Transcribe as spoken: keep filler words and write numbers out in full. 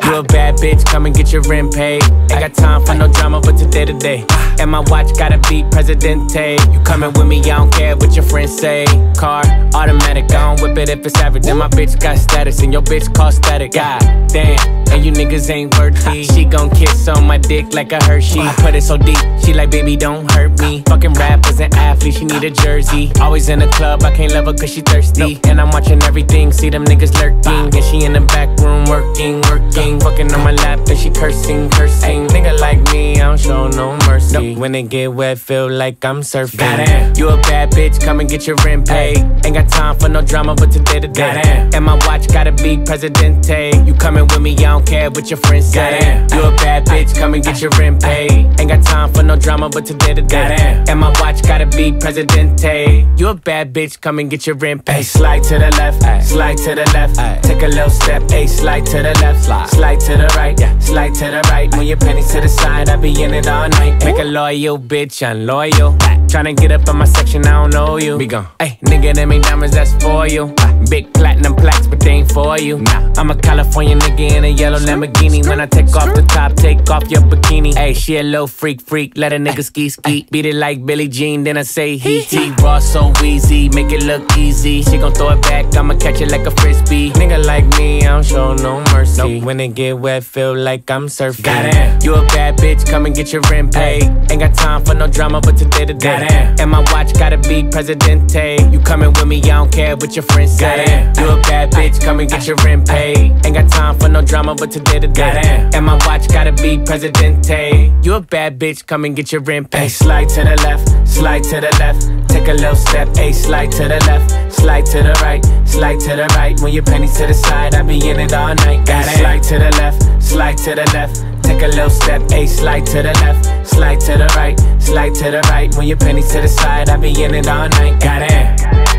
You a bad bitch, come and get your rent paid. Ain't got time for no drama, but today today. And my watch gotta be Presidente. You coming with me, I don't care what your friends say. Car, automatic, I don't whip it if it's average. And my bitch got status, and your bitch call static. God damn, and you niggas ain't worthy. She gon' kiss on my dick like a Hershey. I put it so deep, she like, baby, don't hurt me. Fucking rappers and athletes, she need a jersey. Always in the club, I can't love her cause she thirsty. And I'm watching everything, see them niggas lurking. And she in the back room working, working. Fucking on my lap and she cursing, cursing. Nigga like me, I don't show no mercy. When it get wet, feel like I'm surfing. Goddamn. You a bad bitch, come and get your rent paid. Ain't got time for no drama, but today today. Goddamn. And my watch gotta be Presidente. You coming with me, I don't care what your friends say. Goddamn. You a bad bitch, come and get your rent paid. Ain't got time for no drama, but today today. Goddamn. And my watch gotta be Presidente. You a bad bitch, come and get your rent paid. Ay, slide to the left, ay, slide to the left. Ay. Take a little step, ay, slide to the left, slide, slide to the right, yeah, slide to the right. Move your pennies to the side, I be in it all night. Make a loyal bitch, I'm loyal. Tryna get up in my section, I don't know you. Be gone. Ay, nigga, them ain't diamonds, that's for you. Big platinum plaques, but they ain't for you. Nah, I'm a California nigga in a yellow Lamborghini. When I take off the top, take off your bikini. Ay, she a little freak, freak, let a nigga ski, ski. Beat it like Billie Jean, then I say he, he. Raw so easy, make it look easy. She gon' throw it back, I'ma catch it like a frisbee. Nigga like me, I don't show no mercy. Nope. When it get wet, feel like I'm surfing. Goddamn. You a bad bitch, come and get your rent paid. Ain't got time for no drama, but today today. Goddamn. And my watch gotta be Presidente. You coming with me, I don't care what your friends say. Goddamn. You a bad bitch, come and get your rent paid. Ain't got time for no drama, but today today. Goddamn. And my watch gotta be Presidente. You a bad bitch, come and get your rent paid. Ay, slide to the left, slide to the left. Take a little step, ay, slide to the left, slide to the right, slide to the right. Move your pennies to the side, I be in it all night. Goddamn. Slide to the left, slide to the left. Take a little step, ay, slide to the left, slide to the right, slide to the right. Move your pennies to the side, I be in it all night. Goddamn.